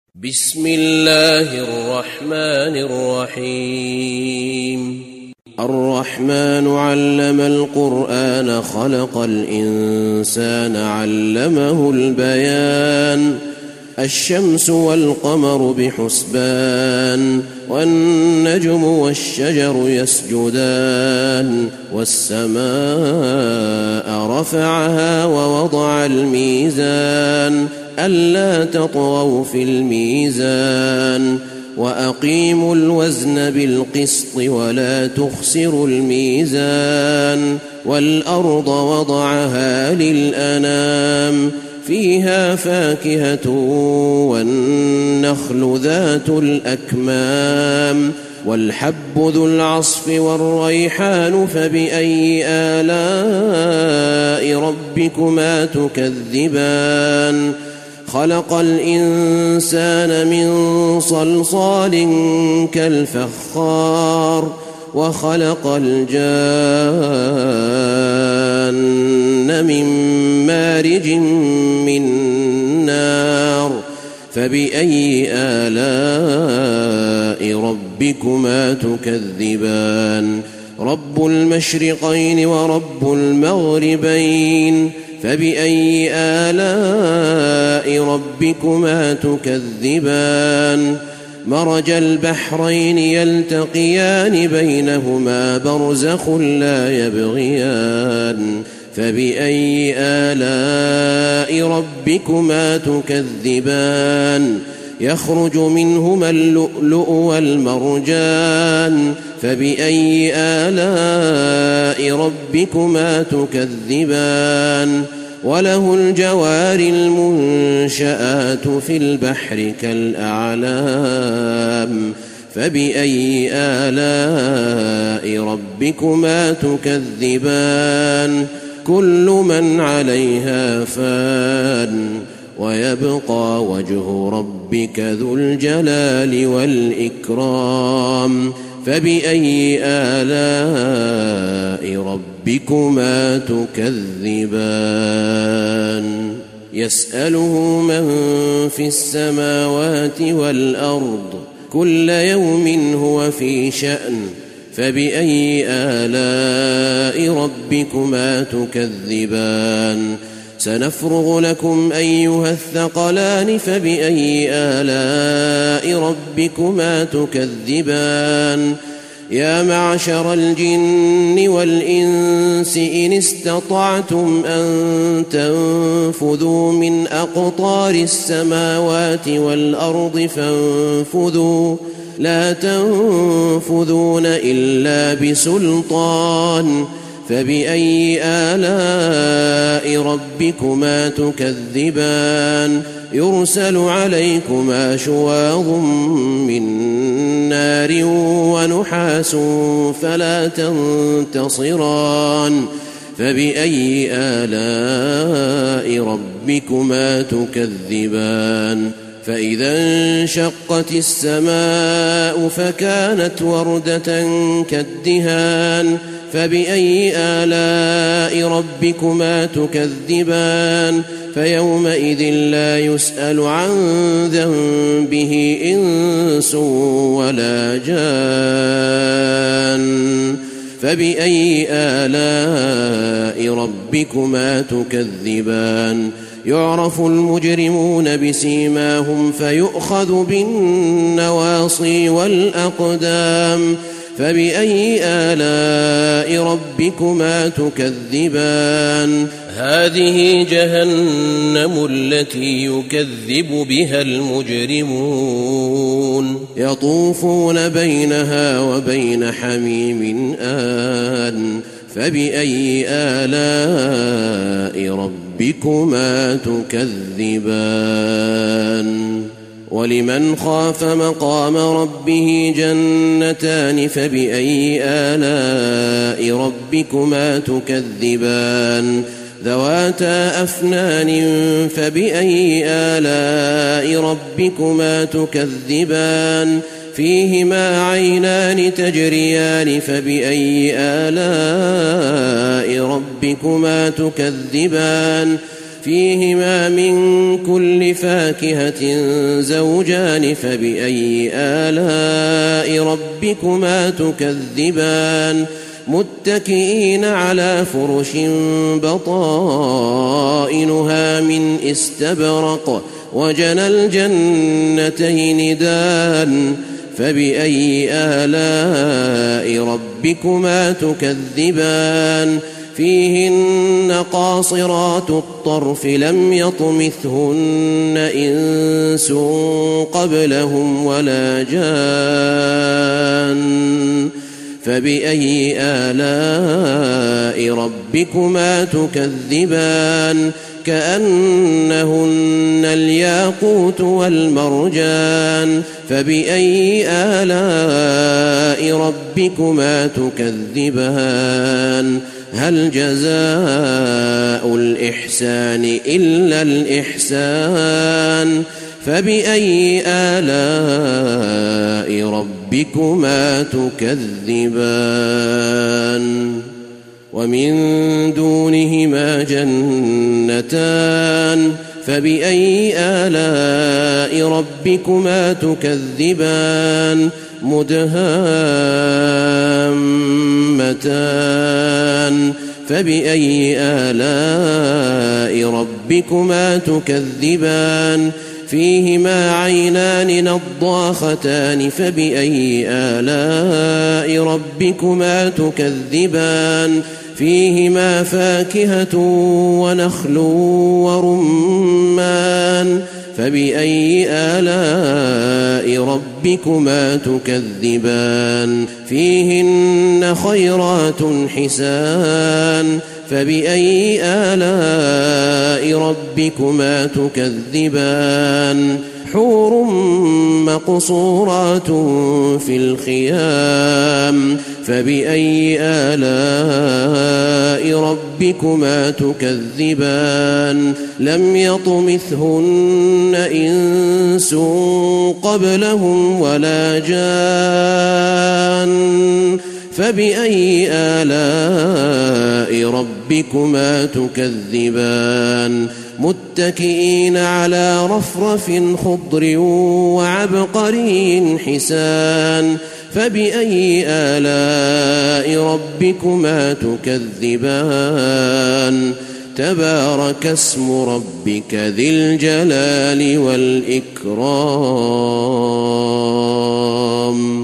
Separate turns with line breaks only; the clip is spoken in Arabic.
بسم الله الرحمن الرحيم الرحمن علم القرآن خلق الإنسان علمه البيان الشمس والقمر بحسبان والنجم والشجر يسجدان والسماء رفعها ووضع الميزان ألا تطغوا في الميزان وأقيموا الوزن بالقسط ولا تخسروا الميزان والأرض وضعها للأنام فيها فاكهة والنخل ذات الأكمام والحب ذو العصف والريحان فبأي آلاء ربكما تكذبان خلق الإنسان من صلصال كالفخار وخلق الجان من مارج من نار فبأي آلاء ربكما تكذبان رب المشرقين ورب المغربين فبأي آلاء ربكما تكذبان مرج البحرين يلتقيان بينهما برزخ لا يبغيان فبأي آلاء ربكما تكذبان يخرج منهما اللؤلؤ والمرجان فبأي آلاء ربكما تكذبان وله الجوار المنشآت في البحر كالأعلام فبأي آلاء ربكما تكذبان كل من عليها فان ويبقى وجه ربك ذو الجلال والإكرام فبأي آلاء ربكما تكذبان يسأله من في السماوات والأرض كل يوم هو في شأن فبأي آلاء ربكما تكذبان سنفرغ لكم أيها الثقلان فبأي آلاء ربكما تكذبان يا معشر الجن والإنس إن استطعتم أن تنفذوا من أقطار السماوات والأرض فانفذوا لا تنفذون إلا بسلطان فبأي آلاء ربكما تكذبان يرسل عليكما شواظ من نار ونحاس فلا تنتصران فبأي آلاء ربكما تكذبان فإذا انشقت السماء فكانت وردة كالدهان فبأي آلاء ربكما تكذبان فيومئذ لا يسأل عن ذنبه إنس ولا جان فبأي آلاء ربكما تكذبان يعرف المجرمون بسيماهم فيؤخذ بالنواصي والأقدام فبأي آلاء ربكما تكذبان هذه جهنم التي يكذب بها المجرمون يطوفون بينها وبين حميم آن فبأي آلاء ربكما تكذبان ولمن خاف مقام ربه جنتان فبأي آلاء ربكما تكذبان ذواتا أفنان فبأي آلاء ربكما تكذبان فيهما عينان تجريان فبأي آلاء ربكما تكذبان فيهما من كل فاكهة زوجان فبأي آلاء ربكما تكذبان متكئين على فرش بطائنها من استبرق وجنى الجنتين دان فبأي آلاء ربكما تكذبان فيهن قاصرات الطرف لم يطمثهن إنس قبلهم ولا جان فبأي آلاء ربكما تكذبان كأنهن الياقوت والمرجان فبأي آلاء ربكما تكذبان هل جزاء الإحسان إلا الإحسان فبأي آلاء ربكما تكذبان ومن دونهما جنتان فبأي آلاء ربكما تكذبان مدهامتان فبأي آلاء ربكما تكذبان فيهما عينان نضاختان فبأي آلاء ربكما تكذبان فيهما فاكهة ونخل ورمان فبأي آلاء ربكما تكذبان فيهن خيرات حسان فبأي آلاء ربكما تكذبان حور مقصورات في الخيام فبأي آلاء ربكما تكذبان لم يطمثهن إنس قبلهم ولا جان فبأي آلاء ربكما تكذبان متكئين على رفرف خضر وعبقري حسان فبأي آلاء ربكما تكذبان تبارك اسم ربك ذي الجلال والإكرام